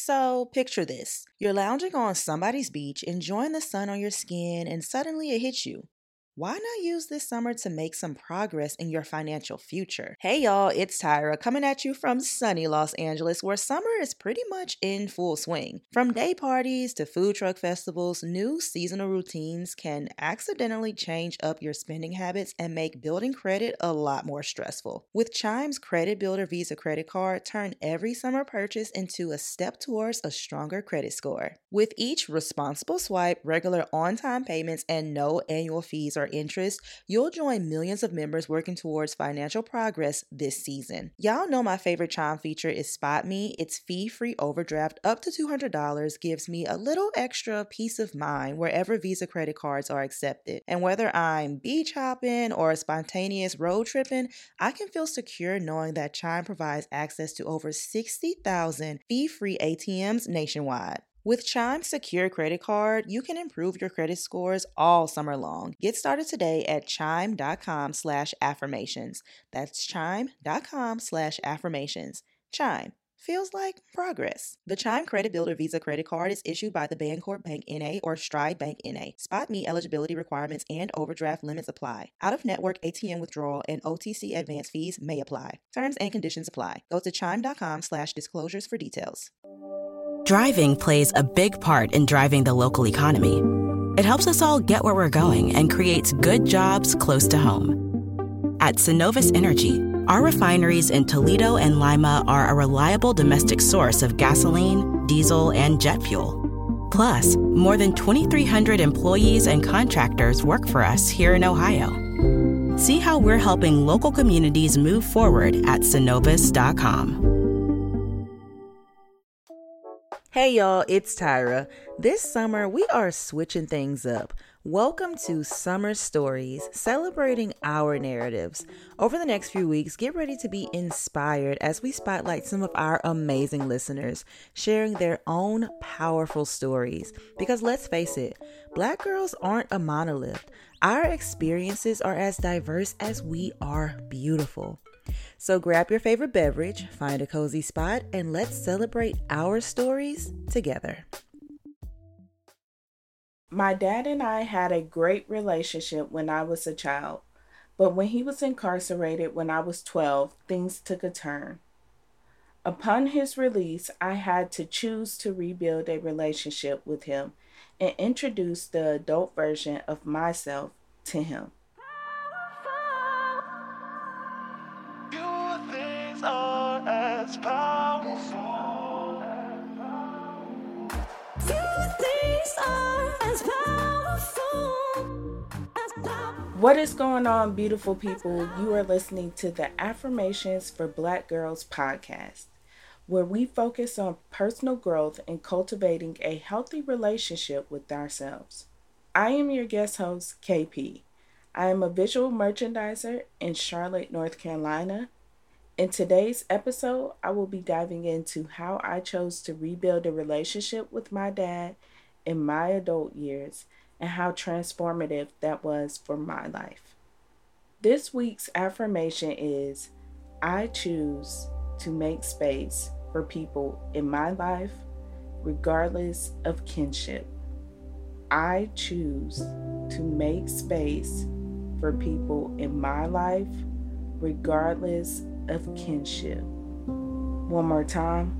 So, picture this. You're lounging on somebody's beach, enjoying the sun on your skin, and suddenly it hits you. Why not use this summer to make some progress in your financial future? Hey y'all, it's Tyra coming at you from sunny Los Angeles, where summer is pretty much in full swing. From day parties to food truck festivals, new seasonal routines can accidentally change up your spending habits and make building credit a lot more stressful. With Chime's Credit Builder Visa credit card, turn every summer purchase into a step towards a stronger credit score. With each responsible swipe, regular on-time payments, and no annual fees or interest, you'll join millions of members working towards financial progress this season. Y'all know my favorite Chime feature is Spot Me. Its fee-free overdraft up to $200 gives me a little extra peace of mind wherever Visa credit cards are accepted. And whether I'm beach hopping or spontaneous road tripping, I can feel secure knowing that Chime provides access to over 60,000 fee-free ATMs nationwide. With Chime's secure credit card, you can improve your credit scores all summer long. Get started today at chime.com/affirmations. That's chime.com/affirmations. Chime. Feels like progress. The Chime Credit Builder Visa credit card is issued by the Bancorp Bank N.A. or Stride Bank N.A. Spot Me eligibility requirements and overdraft limits apply. Out-of-network ATM withdrawal and OTC advance fees may apply. Terms and conditions apply. Go to chime.com/disclosures for details. Driving plays a big part in driving the local economy. It helps us all get where we're going and creates good jobs close to home. At Synovus Energy, our refineries in Toledo and Lima are a reliable domestic source of gasoline, diesel, and jet fuel. Plus, more than 2,300 employees and contractors work for us here in Ohio. See how we're helping local communities move forward at Synovus.com. Hey y'all, it's Tyra. This summer, we are switching things up. Welcome to Summer Stories, celebrating our narratives. Over the next few weeks, get ready to be inspired as we spotlight some of our amazing listeners, sharing their own powerful stories. Because let's face it, Black girls aren't a monolith. Our experiences are as diverse as we are beautiful. So grab your favorite beverage, find a cozy spot, and let's celebrate our stories together. My dad and I had a great relationship when I was a child, but when he was incarcerated when I was 12, things took a turn. Upon his release, I had to choose to rebuild a relationship with him and introduce the adult version of myself to him. What is going on, beautiful people? You are listening to the Affirmations for Black Girls podcast, where we focus on personal growth and cultivating a healthy relationship with ourselves. I am your guest host, KP. I am a visual merchandiser in Charlotte, North Carolina. In today's episode, I will be diving into how I chose to rebuild a relationship with my dad in my adult years and how transformative that was for my life. This week's affirmation is, I choose to make space for people in my life, regardless of kinship. I choose to make space for people in my life, regardless of kinship. One more time.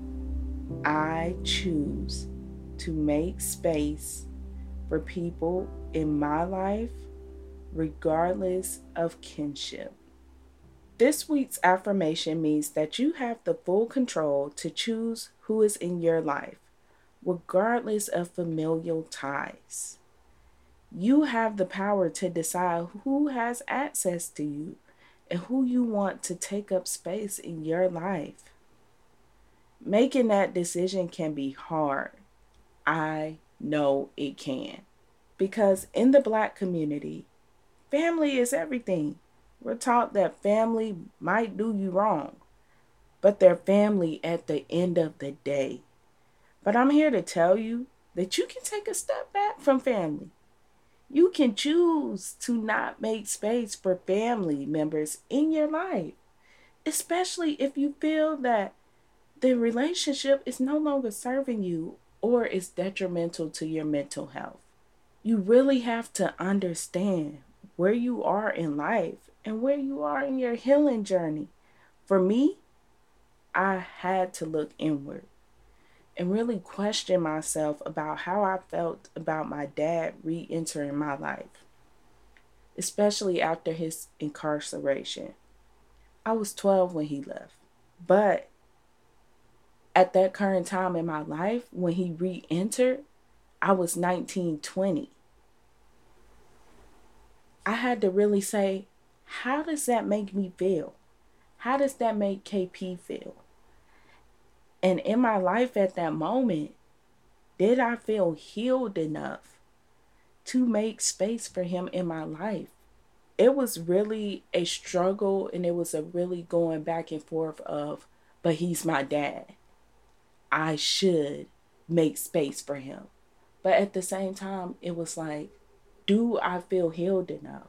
I choose to make space for people in my life, regardless of kinship. This week's affirmation means that you have the full control to choose who is in your life, regardless of familial ties. You have the power to decide who has access to you and who you want to take up space in your life. Making that decision can be hard. I know it can. Because in the Black community, family is everything. We're taught that family might do you wrong, but they're family at the end of the day. But I'm here to tell you that you can take a step back from family. You can choose to not make space for family members in your life, especially if you feel that the relationship is no longer serving you or is detrimental to your mental health. You really have to understand where you are in life and where you are in your healing journey. For me, I had to look inward and really question myself about how I felt about my dad re entering my life, especially after his incarceration. I was 12 when he left, but at that current time in my life, when he re entered, I was 19, 20. I had to really say, how does that make me feel? How does that make KP feel? And in my life at that moment, did I feel healed enough to make space for him in my life? It was really a struggle, and it was a really going back and forth of, but he's my dad. I should make space for him. But at the same time, it was like, do I feel healed enough?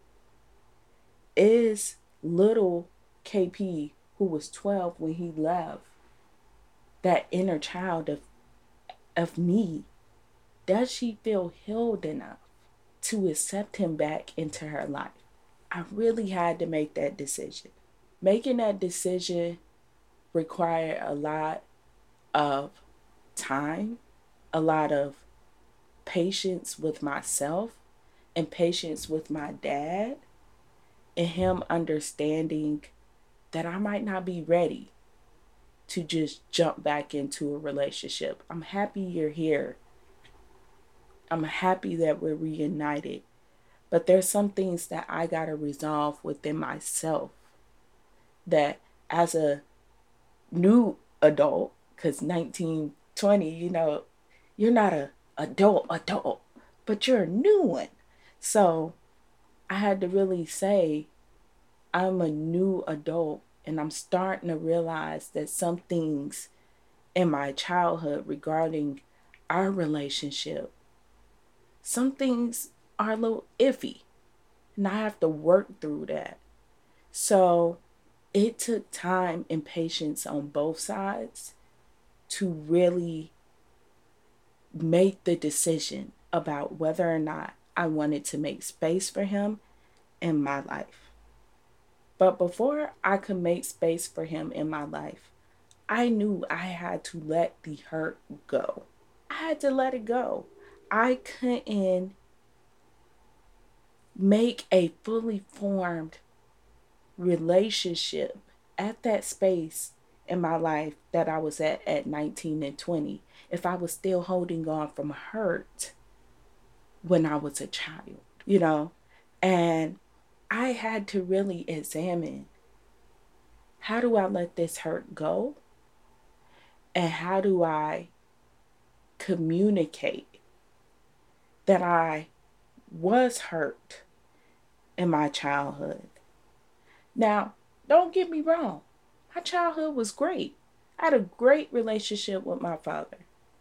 Is little KP, who was 12 when he left, that inner child of me, does she feel healed enough to accept him back into her life? I really had to make that decision. Making that decision required a lot of time, a lot of patience with myself, and patience with my dad, and him understanding that I might not be ready to just jump back into a relationship. I'm happy you're here. I'm happy that we're reunited. But there's some things that I got to resolve within myself that as a new adult, because 19, 20, you're not a adult, but you're a new one. So I had to really say, I'm a new adult, and I'm starting to realize that some things in my childhood regarding our relationship, some things are a little iffy, and I have to work through that. So it took time and patience on both sides to really make the decision about whether or not I wanted to make space for him in my life. But before I could make space for him in my life, I knew I had to let the hurt go. I had to let it go. I couldn't make a fully formed relationship at that space in my life that I was at 19 and 20 if I was still holding on from hurt when I was a child. And I had to really examine, how do I let this hurt go? And how do I communicate that I was hurt in my childhood? Now, don't get me wrong. My childhood was great. I had a great relationship with my father.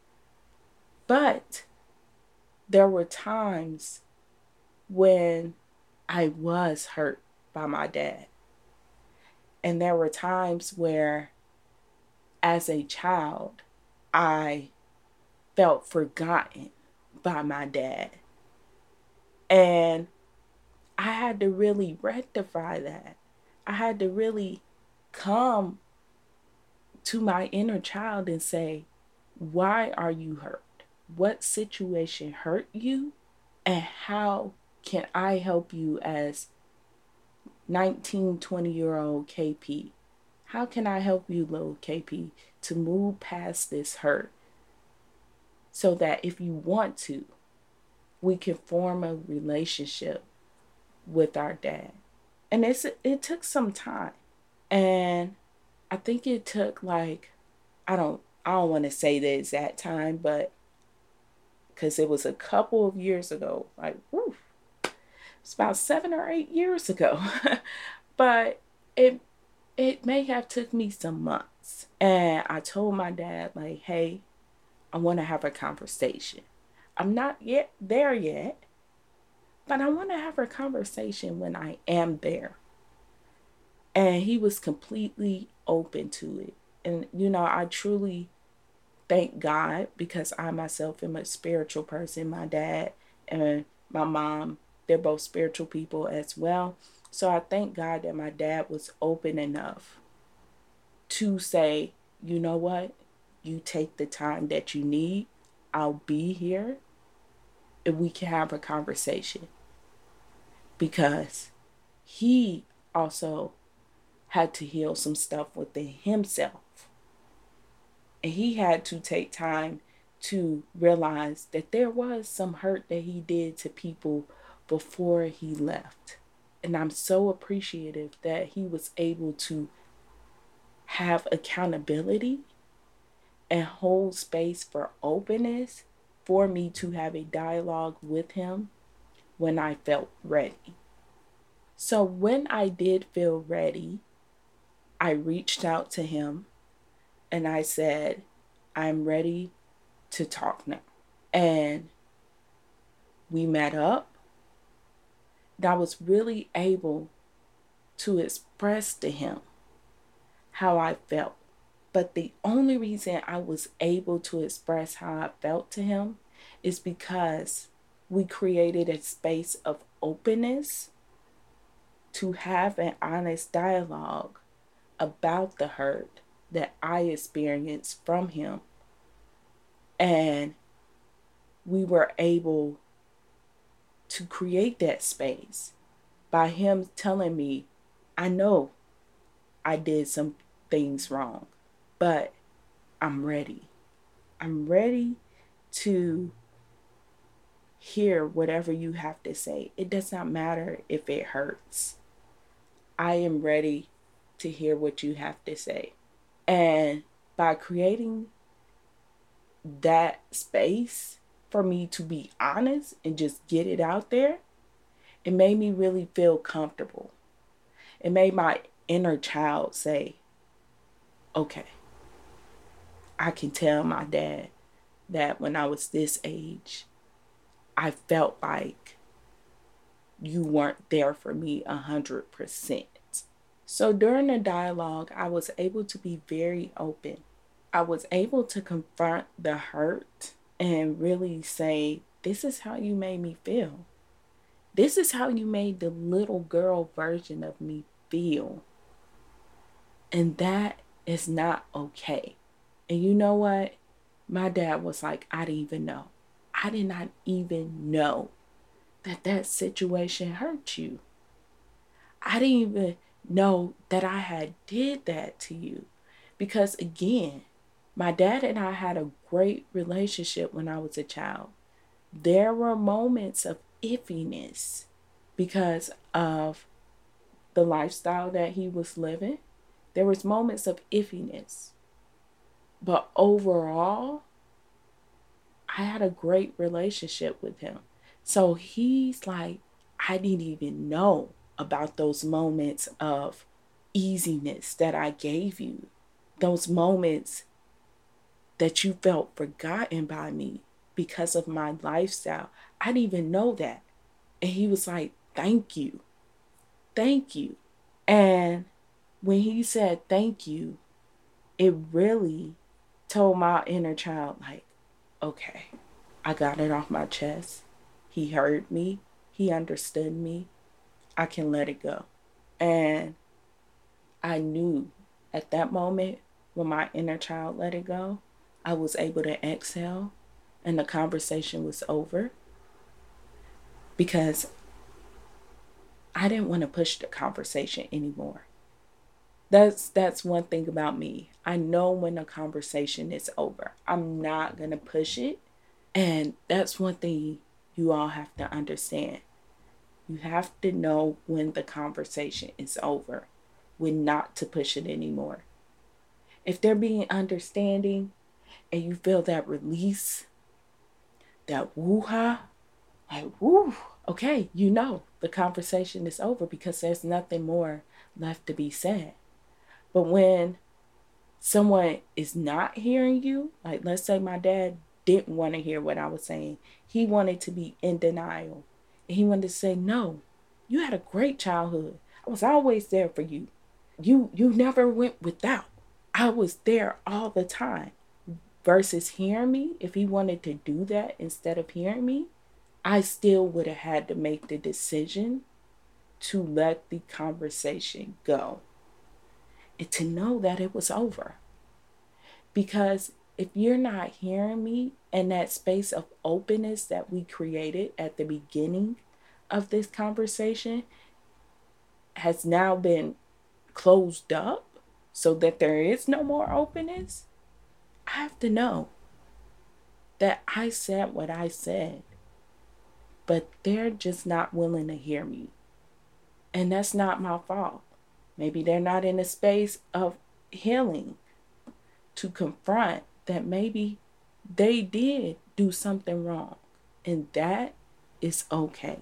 But there were times when I was hurt by my dad. And there were times where, as a child, I felt forgotten by my dad. And I had to really rectify that. I had to really come to my inner child and say, why are you hurt? What situation hurt you? And how can I help you as 19, 20-year-old KP? How can I help you, little KP, to move past this hurt so that if you want to, we can form a relationship with our dad? And it took some time. And I think it took I don't want to say the exact time, but because it was a couple of years ago, it's about 7 or 8 years ago. But it may have took me some months. And I told my dad, hey, I want to have a conversation. I'm not yet there yet, but I want to have a conversation when I am there. And he was completely open to it. And, you know, I truly thank God because I myself am a spiritual person. My dad and my mom, they're both spiritual people as well. So I thank God that my dad was open enough to say, you know what? You take the time that you need. I'll be here and we can have a conversation. Because he also had to heal some stuff within himself. And he had to take time to realize that there was some hurt that he did to people before he left. And I'm so appreciative that he was able to have accountability and hold space for openness for me to have a dialogue with him when I felt ready. So when I did feel ready, I reached out to him and I said, I'm ready to talk now. And we met up. And I was really able to express to him how I felt. But the only reason I was able to express how I felt to him is because we created a space of openness to have an honest dialogue about the hurt that I experienced from him. And we were able to create that space by him telling me, I know I did some things wrong, but I'm ready. I'm ready to hear whatever you have to say. It does not matter if it hurts. I am ready to hear what you have to say. And by creating that space for me to be honest and just get it out there, it made me really feel comfortable. It made my inner child say, okay, I can tell my dad that when I was this age, I felt like you weren't there for me 100%. So during the dialogue, I was able to be very open. I was able to confront the hurt and really say, this is how you made me feel. This is how you made the little girl version of me feel. And that is not okay. And you know what? My dad was like, I didn't even know. I did not even know that situation hurt you. I didn't even know that I had did that to you. Because again, my dad and I had a great relationship when I was a child. There were moments of iffiness because of the lifestyle that he was living. There was moments of iffiness. But overall, I had a great relationship with him. So he's like, I didn't even know about those moments of easiness that I gave you. Those moments that you felt forgotten by me because of my lifestyle. I didn't even know that. And he was like, thank you. Thank you. And when he said thank you, it really told my inner child, like, okay, I got it off my chest. He heard me. He understood me. I can let it go. And I knew at that moment when my inner child let it go, I was able to exhale and the conversation was over because I didn't want to push the conversation anymore. That's one thing about me. I know when a conversation is over. I'm not going to push it. And that's one thing you all have to understand. You have to know when the conversation is over, when not to push it anymore. If they're being understanding and you feel that release, that woo-ha, like woo, okay, you know the conversation is over because there's nothing more left to be said. But when someone is not hearing you, like let's say my dad didn't want to hear what I was saying. He wanted to be in denial. And he wanted to say, no, you had a great childhood. I was always there for you. You never went without. I was there all the time. Versus hearing me, if he wanted to do that instead of hearing me, I still would have had to make the decision to let the conversation go and to know that it was over. Because if you're not hearing me and that space of openness that we created at the beginning of this conversation has now been closed up so that there is no more openness, I have to know that I said what I said, but they're just not willing to hear me. And that's not my fault. Maybe they're not in a space of healing to confront that maybe they did do something wrong. And that is okay.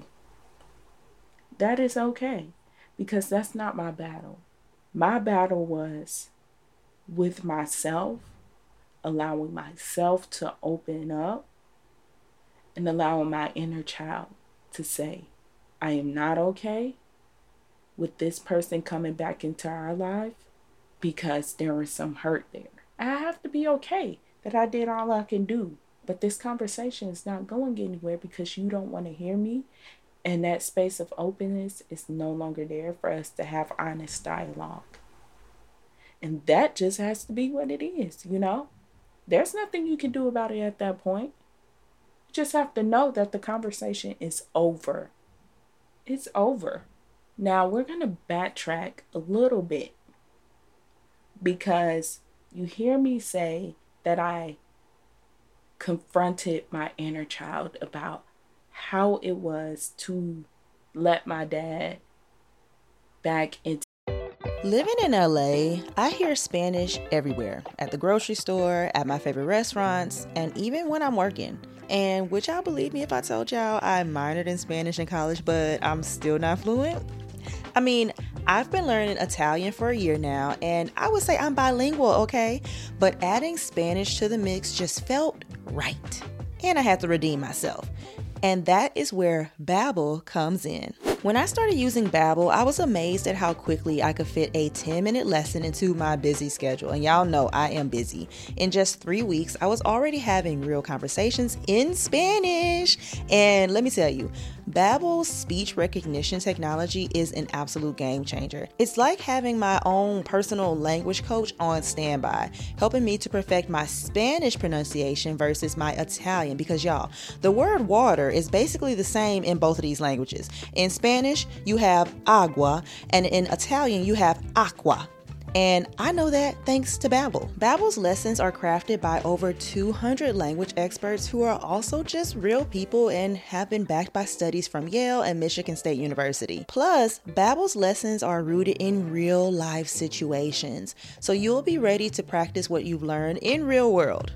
That is okay, because that's not my battle. My battle was with myself, allowing myself to open up and allowing my inner child to say, I am not okay with this person coming back into our life because there was some hurt there. I have to be okay that I did all I can do. But this conversation is not going anywhere because you don't want to hear me. And that space of openness is no longer there for us to have honest dialogue. And that just has to be what it is, you know? There's nothing you can do about it at that point. You just have to know that the conversation is over. It's over. Now we're going to backtrack a little bit because you hear me say that I confronted my inner child about how it was to let my dad back into. Living in LA, I hear Spanish everywhere, at the grocery store, at my favorite restaurants, and even when I'm working. And would y'all believe me if I told y'all I minored in Spanish in college, but I'm still not fluent? I mean, I've been learning Italian for a year now, and I would say I'm bilingual, okay? But adding Spanish to the mix just felt right. And I had to redeem myself. And that is where Babbel comes in. When I started using Babbel, I was amazed at how quickly I could fit a 10-minute lesson into my busy schedule. And y'all know I am busy. In just 3 weeks, I was already having real conversations in Spanish. And let me tell you, Babbel's speech recognition technology is an absolute game changer. It's like having my own personal language coach on standby, helping me to perfect my Spanish pronunciation versus my Italian. Because y'all, the word water is basically the same in both of these languages. In Spanish, you have agua, and in Italian, you have aqua. And I know that thanks to Babbel. Babbel's lessons are crafted by over 200 language experts who are also just real people and have been backed by studies from Yale and Michigan State University. Plus, Babbel's lessons are rooted in real life situations. So you'll be ready to practice what you've learned in real world.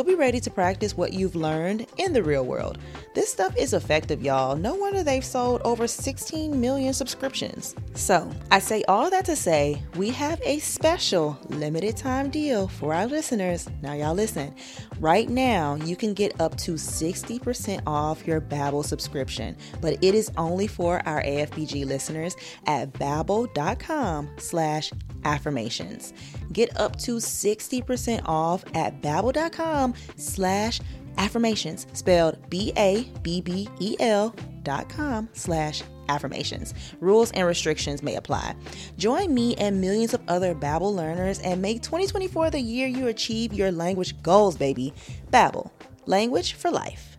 This stuff is effective, y'all. No wonder they've sold over 16 million subscriptions. So, I say all that to say, we have a special limited time deal for our listeners. Now y'all listen. Right now, you can get up to 60% off your Babbel subscription, but it is only for our AFBG listeners at babbel.com/affirmations. Get up to 60% off at babbel.com/affirmations, spelled BABBEL.com/affirmations. Rules and restrictions may apply. Join me and millions of other Babbel learners and make 2024 the year you achieve your language goals, baby. Babbel, language for life.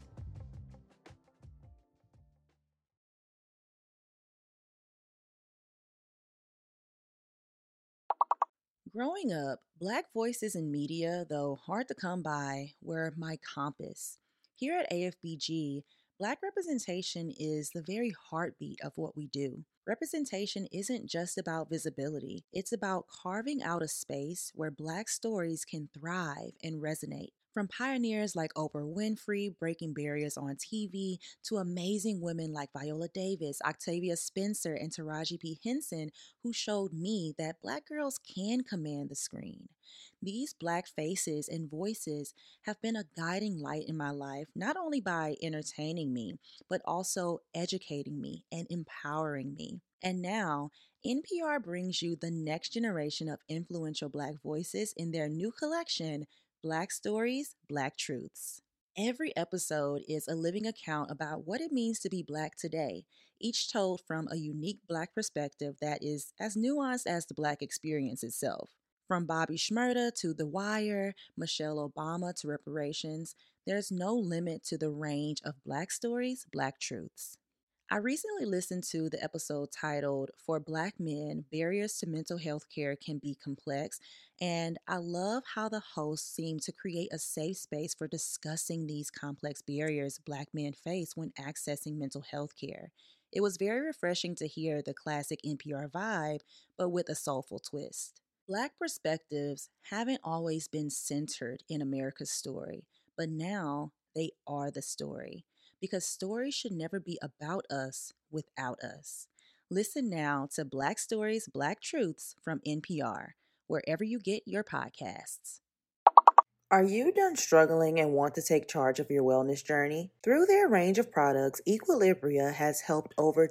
Growing up, Black voices in media, though hard to come by, were my compass. Here at AFBG, Black representation is the very heartbeat of what we do. Representation isn't just about visibility, it's about carving out a space where Black stories can thrive and resonate. From pioneers like Oprah Winfrey breaking barriers on TV to amazing women like Viola Davis, Octavia Spencer, and Taraji P. Henson, who showed me that Black girls can command the screen. These Black faces and voices have been a guiding light in my life, not only by entertaining me, but also educating me and empowering me. And now, NPR brings you the next generation of influential Black voices in their new collection, Black Stories, Black Truths. Every episode is a living account about what it means to be Black today, each told from a unique Black perspective that is as nuanced as the Black experience itself. From Bobby Shmurda to The Wire, Michelle Obama to reparations, there's no limit to the range of Black stories, Black truths. I recently listened to the episode titled For Black Men, Barriers to Mental Health Care Can Be Complex, and I love how the hosts seem to create a safe space for discussing these complex barriers Black men face when accessing mental health care. It was very refreshing to hear the classic NPR vibe, but with a soulful twist. Black perspectives haven't always been centered in America's story, but now they are the story because stories should never be about us without us. Listen now to Black Stories, Black Truths from NPR, wherever you get your podcasts. Are you done struggling and want to take charge of your wellness journey? Through their range of products, Equilibria has helped over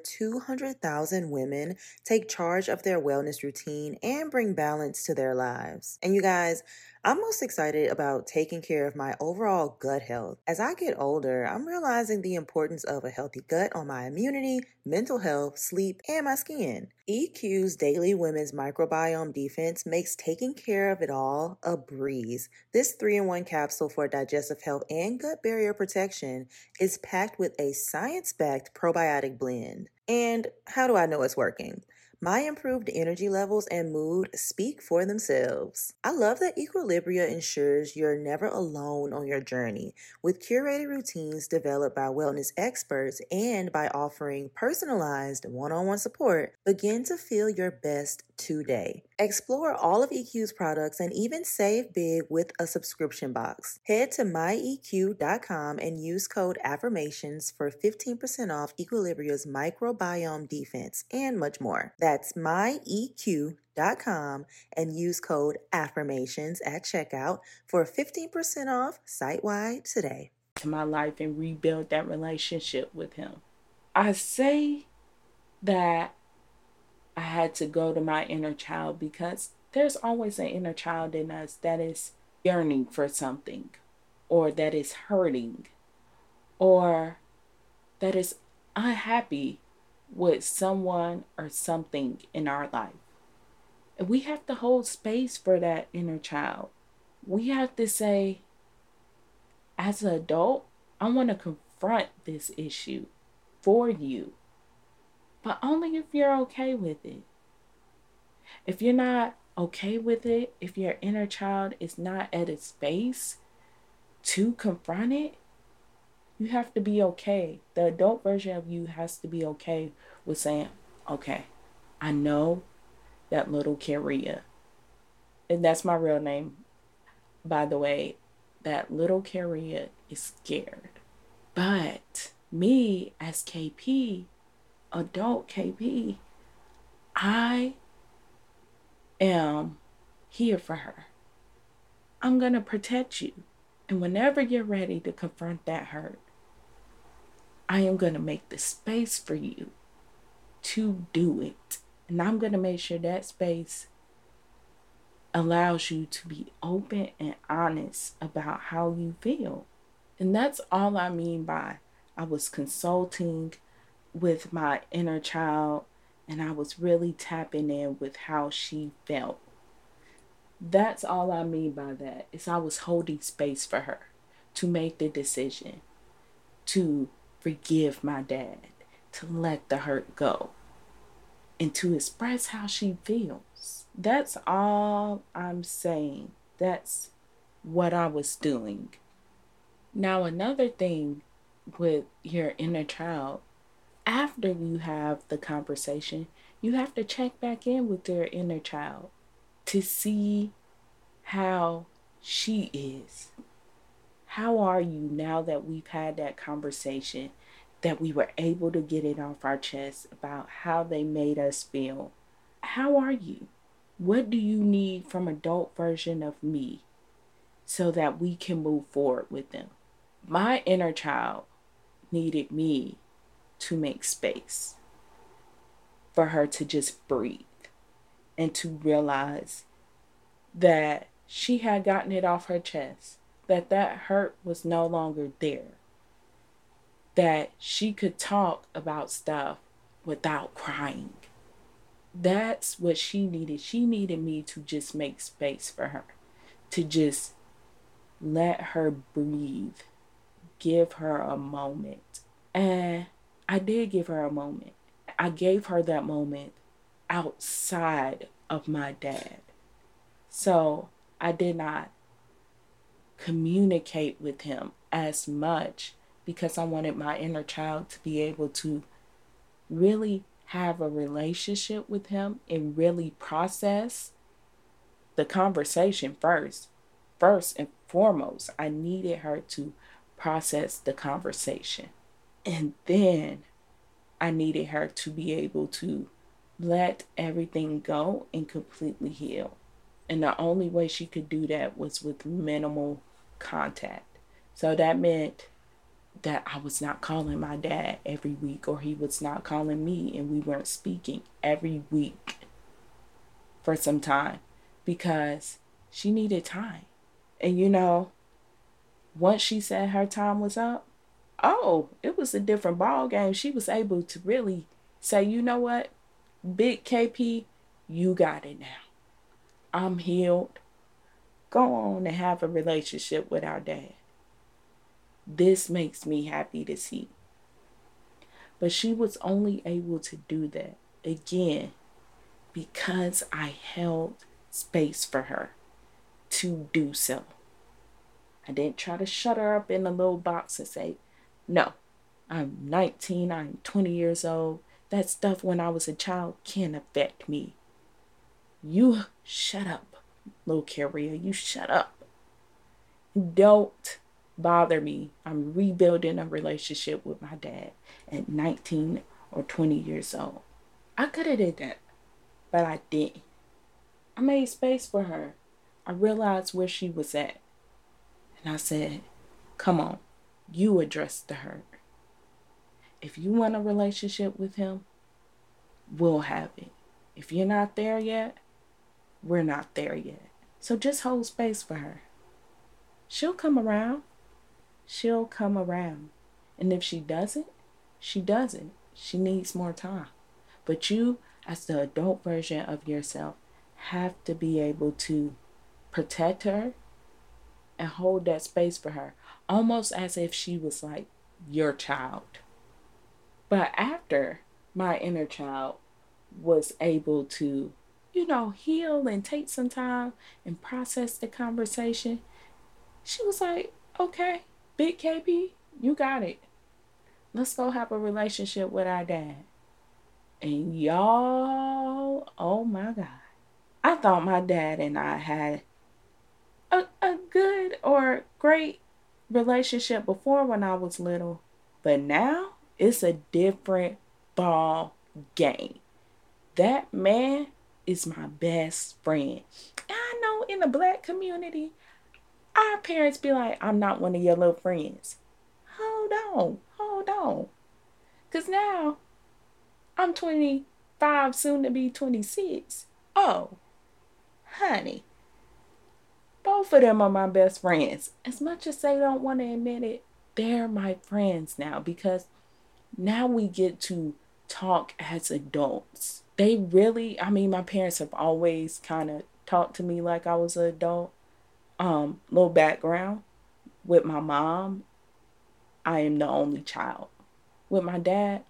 200,000 women take charge of their wellness routine and bring balance to their lives. And you guys, I'm most excited about taking care of my overall gut health. As I get older, I'm realizing the importance of a healthy gut on my immunity, mental health, sleep, and my skin. EQ's Daily Women's Microbiome Defense makes taking care of it all a breeze. This 3-in-1 capsule for digestive health and gut barrier protection is packed with a science-backed probiotic blend. And how do I know it's working? My improved energy levels and mood speak for themselves. I love that Equilibria ensures you're never alone on your journey, with curated routines developed by wellness experts and by offering personalized one-on-one support. Begin to feel your best today. Explore all of EQ's products and even save big with a subscription box. Head to myeq.com and use code AFFIRMATIONS for 15% off Equilibria's microbiome defense and much more. That's myeq.com and use code AFFIRMATIONS at checkout for 15% off site-wide today. To my life and rebuild that relationship with him. I say that I had to go to my inner child because there's always an inner child in us that is yearning for something, or that is hurting, or that is unhappy with someone or something in our life. And we have to hold space for that inner child. We have to say, as an adult, I want to confront this issue for you, but only if you're okay with it. If you're not okay with it, if your inner child is not at a space to confront it, you have to be okay. The adult version of you has to be okay with saying, okay, I know that little Karia, and that's my real name, by the way, that little Karia is scared. But me as KP, adult KP, I am here for her. I'm going to protect you. And whenever you're ready to confront that hurt, I am going to make the space for you to do it. And I'm going to make sure that space allows you to be open and honest about how you feel. And that's all I mean by I was consulting with my inner child and I was really tapping in with how she felt. That's all I mean by that, is I was holding space for her to make the decision to forgive my dad, to let the hurt go, and to express how she feels. That's all I'm saying. That's what I was doing. Now, another thing with your inner child, after you have the conversation, you have to check back in with your inner child to see how she is. How are you now that we've had that conversation, that we were able to get it off our chest about how they made us feel? How are you? What do you need from adult version of me so that we can move forward with them? My inner child needed me to make space. for her to just breathe and to realize that she had gotten it off her chest, that hurt was no longer there, that she could talk about stuff without crying. That's what she needed. She needed me to just make space for her, to just let her breathe, give her a moment. And I did give her a moment. I gave her that moment outside of my dad. So I did not communicate with him as much because I wanted my inner child to be able to really have a relationship with him and really process the conversation first. First and foremost, I needed her to process the conversation. And then I needed her to be able to let everything go and completely heal. And the only way she could do that was with minimal contact. So that meant that I was not calling my dad every week, or he was not calling me, and we weren't speaking every week for some time because she needed time. And once she said her time was up, it was a different ball game. She was able to really say, you know what, Big KP, you got it now. I'm healed. Go on and have a relationship with our dad. This makes me happy to see. But she was only able to do that, again, because I held space for her to do so. I didn't try to shut her up in a little box and say, no, I'm 19, I'm 20 years old. That stuff when I was a child can't affect me. You shut up, little carrier. You shut up. Don't bother me. I'm rebuilding a relationship with my dad at 19 or 20 years old. I could have did that, but I didn't. I made space for her. I realized where she was at. And I said, come on, you address the hurt. If you want a relationship with him, we'll have it. If you're not there yet, we're not there yet. So just hold space for her. She'll come around. She'll come around. And if she doesn't, she doesn't. She needs more time. But you, as the adult version of yourself, have to be able to protect her and hold that space for her, almost as if she was like your child. But after my inner child was able to, heal and take some time and process the conversation, she was like, okay, Big KP, you got it. Let's go have a relationship with our dad. And y'all, oh my God. I thought my dad and I had a good or great relationship before when I was little. But now it's a different ball game. That man is my best friend. I know in the Black community, our parents be like, I'm not one of your little friends. Hold on. Because now I'm 25, soon to be 26. Oh, honey. Both of them are my best friends. As much as they don't want to admit it, they're my friends now because now we get to talk as adults. They really, my parents have always kind of talked to me like I was an adult. Little background. With my mom, I am the only child. With my dad,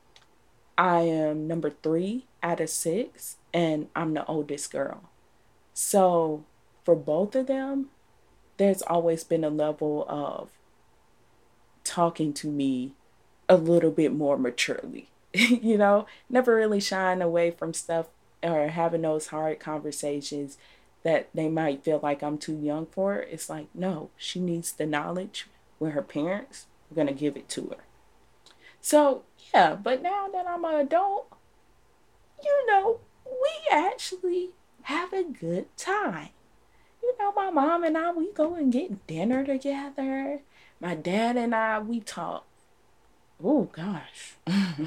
I am number 3 out of 6, and I'm the oldest girl. So for both of them, there's always been a level of talking to me a little bit more maturely, never really shying away from stuff or having those hard conversations that they might feel like I'm too young for. It's like, no, she needs the knowledge with her parents. We're going to give it to her. So, yeah, but now that I'm an adult, we actually have a good time. My mom and I, we go and get dinner together. My dad and I, we talk. Oh, gosh.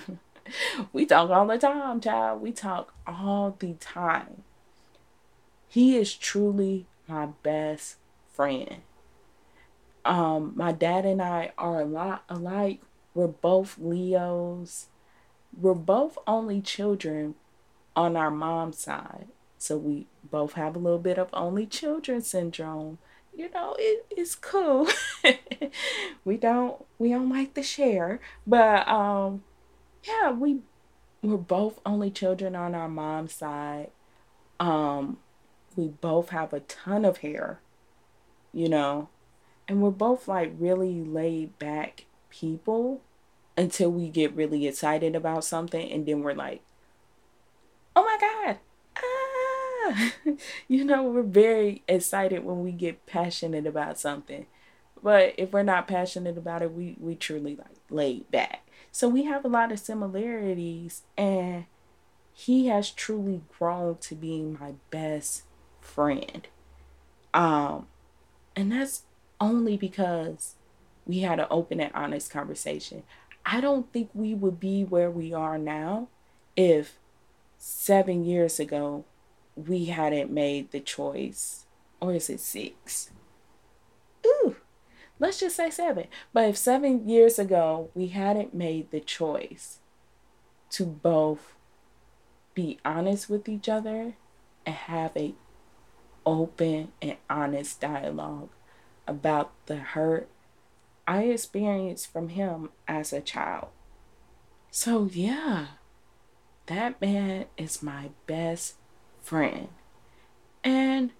We talk all the time, child. We talk all the time. He is truly my best friend. My dad and I are a lot alike. We're both Leos. We're both only children on our mom's side. So we both have a little bit of only children syndrome. You know, it's cool. we don't like to share. But yeah, we're both only children on our mom's side. Um we both have a ton of hair, you know, and we're both like really laid back people until we get really excited about something and then we're like, oh my God. Ah. You know, we're very excited when we get passionate about something. But if we're not passionate about it, we truly like laid back. So we have a lot of similarities, and he has truly grown to being my best friend. Um, and that's only because we had an open and honest conversation. I don't think we would be where we are now if 7 years ago we hadn't made the choice. Or is it 6? Ooh, let's just say 7. But if 7 years ago we hadn't made the choice to both be honest with each other and have a open and honest dialogue about the hurt I experienced from him as a child. So yeah, that man is my best friend. And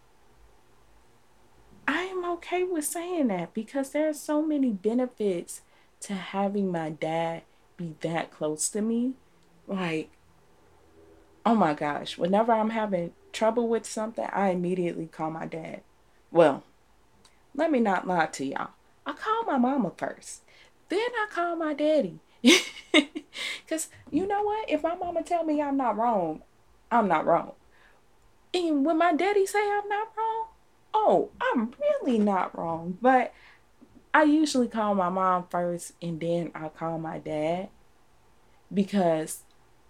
I am okay with saying that because there are so many benefits to having my dad be that close to me. Like, oh my gosh, whenever I'm having trouble with something, I immediately call my dad. Well, let me not lie to y'all. I call my mama first. Then I call my daddy. Because you know what? If my mama tell me I'm not wrong, I'm not wrong. And when my daddy say I'm not wrong, oh, I'm really not wrong. But I usually call my mom first and then I call my dad because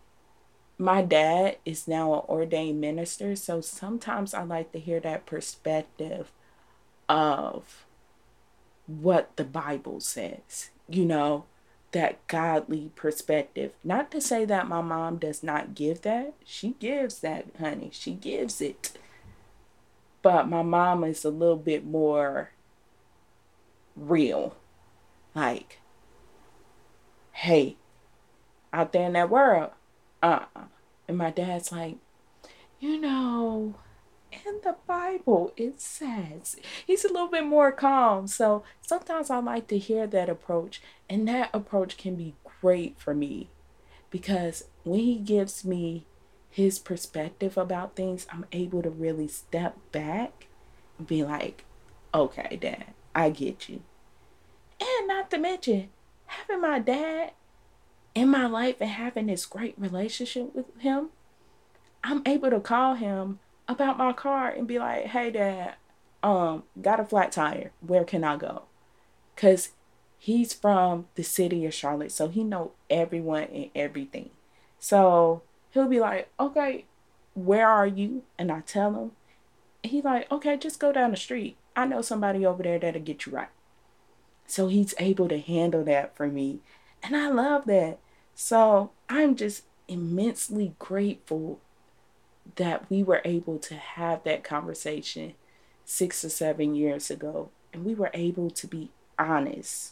my dad is now an ordained minister. So sometimes I like to hear that perspective of what the Bible says, you know, that godly perspective. Not to say that my mom does not give that. She gives that, honey. She gives it. But my mom is a little bit more real. Like, hey, out there in that world, And my dad's like, you know, in the Bible, it says, he's a little bit more calm. So sometimes I like to hear that approach. And that approach can be great for me because when he gives me his perspective about things, I'm able to really step back and be like, okay, Dad, I get you. And not to mention, having my dad in my life and having this great relationship with him, I'm able to call him about my car and be like, hey Dad, got a flat tire. Where can I go? Cause he's from the city of Charlotte, so he know everyone and everything. So he'll be like, okay, where are you? And I tell him. And he's like, okay, just go down the street. I know somebody over there that'll get you right. So he's able to handle that for me. And I love that. So I'm just immensely grateful that we were able to have that conversation 6 or 7 years ago. And we were able to be honest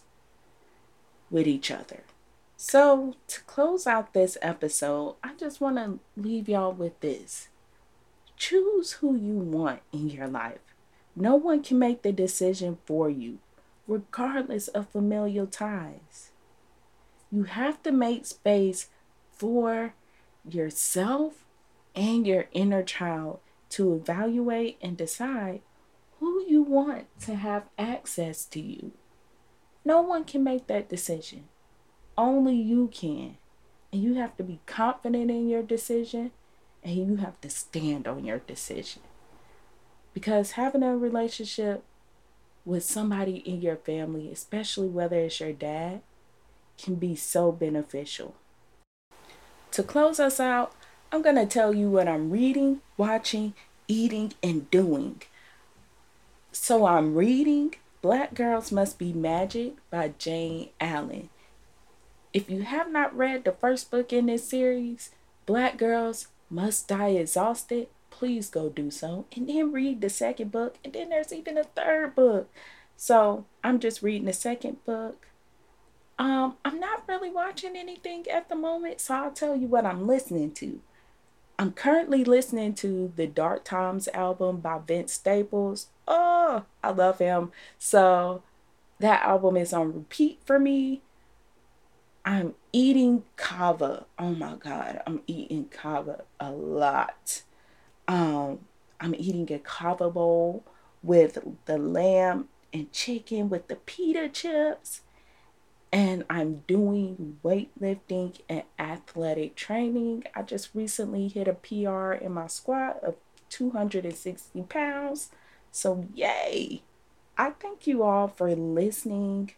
with each other. So to close out this episode, I just want to leave y'all with this. Choose who you want in your life. No one can make the decision for you, regardless of familial ties. You have to make space for yourself and your inner child to evaluate and decide who you want to have access to you. No one can make that decision. Only you can. And you have to be confident in your decision and you have to stand on your decision. Because having a relationship with somebody in your family, especially whether it's your dad, can be so beneficial. To close us out, I'm going to tell you what I'm reading, watching, eating, and doing. So I'm reading Black Girls Must Be Magic by Jane Allen. If you have not read the first book in this series, Black Girls Must Die Exhausted, please go do so. And then read the second book. And then there's even a third book. So I'm just reading the second book. I'm not really watching anything at the moment, so I'll tell you what I'm listening to. I'm currently listening to the Dark Times album by Vince Staples. Oh, I love him. So that album is on repeat for me. I'm eating kava. Oh my God, I'm eating kava a lot. I'm eating a kava bowl with the lamb and chicken with the pita chips. And I'm doing weightlifting and athletic training. I just recently hit a PR in my squat of 260 pounds. So yay! I thank you all for listening.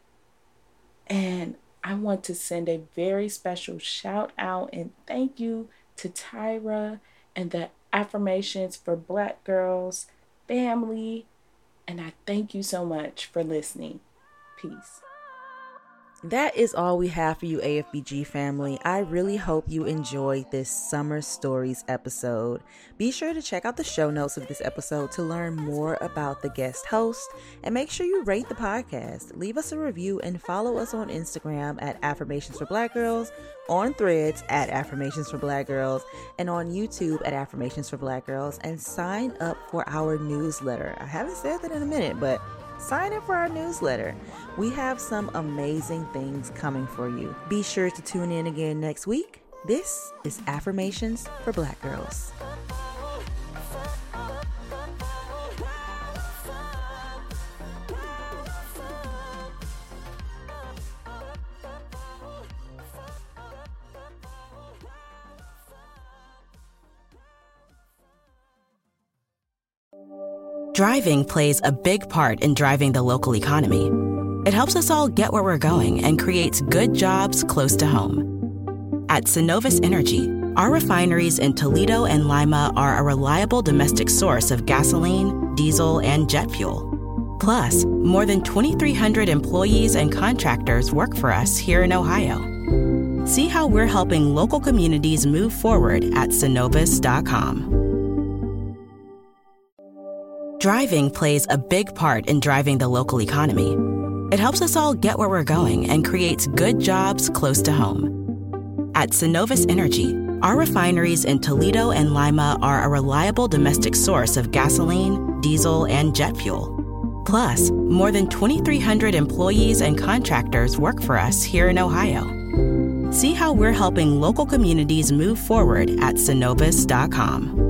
And I want to send a very special shout out and thank you to Tyra and the Affirmations for Black Girls family. And I thank you so much for listening. Peace. That is all we have for you, AFBG family. I really hope you enjoyed this Summer Stories episode. Be sure to check out the show notes of this episode to learn more about the guest host, and make sure you rate the podcast, leave us a review, and follow us on Instagram at Affirmations for Black Girls, on Threads at Affirmations for Black Girls, and on YouTube at Affirmations for Black Girls, and sign up for our newsletter. I haven't said that in a minute, but sign up for our newsletter. We have some amazing things coming for you. Be sure to tune in again next week. This is Affirmations for Black Girls. Driving plays a big part in driving the local economy. It helps us all get where we're going and creates good jobs close to home. At Synovus Energy, our refineries in Toledo and Lima are a reliable domestic source of gasoline, diesel, and jet fuel. Plus, more than 2,300 employees and contractors work for us here in Ohio. See how we're helping local communities move forward at Synovus.com. Driving plays a big part in driving the local economy. It helps us all get where we're going and creates good jobs close to home. At Synovus Energy, our refineries in Toledo and Lima are a reliable domestic source of gasoline, diesel, and jet fuel. Plus, more than 2,300 employees and contractors work for us here in Ohio. See how we're helping local communities move forward at Synovus.com.